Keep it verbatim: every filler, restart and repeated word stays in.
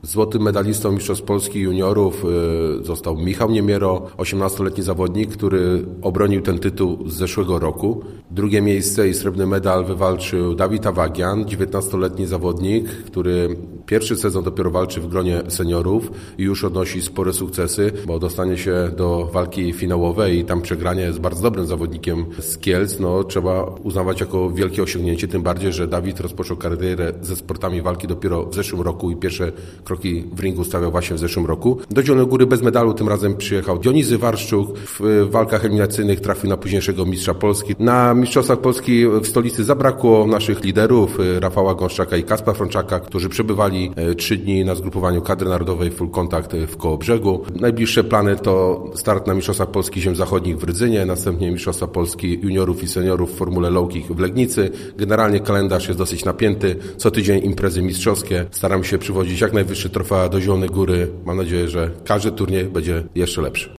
Złotym medalistą Mistrzostw Polski juniorów został Michał Niemiero, osiemnastoletni zawodnik, który obronił ten tytuł z zeszłego roku. Drugie miejsce i srebrny medal wywalczył Dawid Awagian, dziewiętnastoletni zawodnik, który pierwszy sezon dopiero walczy w gronie seniorów i już odnosi spore sukcesy, bo dostanie się do walki finałowej i tam przegranie jest bardzo dobrym zawodnikiem z Kielc. No, trzeba uznawać jako wielkie osiągnięcie, tym bardziej, że Dawid rozpoczął karierę ze sportami walki dopiero w zeszłym roku i pierwsze kroki w ringu stawiał właśnie w zeszłym roku. Do Zielonej Góry bez medalu tym razem przyjechał Dionizy Warszczuk. W walkach eliminacyjnych trafił na późniejszego mistrza Polski. Na Mistrzostwach Polski w stolicy zabrakło naszych liderów Rafała Gąszczaka i Kacpra Frączaka, którzy przebywali trzy dni na zgrupowaniu kadry narodowej Full Contact w Kołobrzegu. Najbliższe plany to start na Mistrzostwach Polski Ziem Zachodnich w Rydzynie, następnie Mistrzostwa Polski juniorów i seniorów w formule low kick w Legnicy. Generalnie kalendarz jest dosyć napięty. Co tydzień imprezy mistrzowskie. Staramy się przywozić jak najwyższe trofea do Zielonej Góry. Mam nadzieję, że każdy turniej będzie jeszcze lepszy.